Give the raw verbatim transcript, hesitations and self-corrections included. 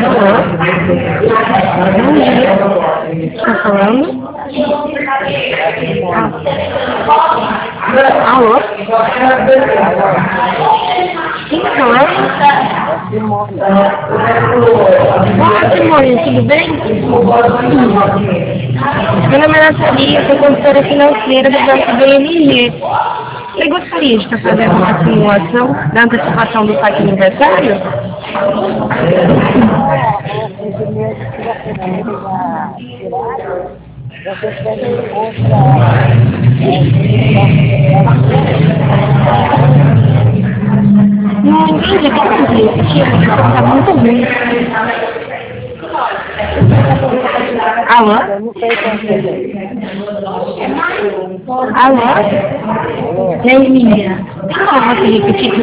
Bom dia. Está falando? Alô? Quem está falando? Olá, Simone, tudo bem? Meu nome é Nathalie, eu sou consultora financeira do Banco B M G. Você gostaria de estar fazendo uma simulação da antecipação do saque aniversário? Você tem outra. Não entendi, como que repetir? A questão está muito ruim. Alô? Eu não sei entender. Alô? E aí, menina? Tem como você repetir?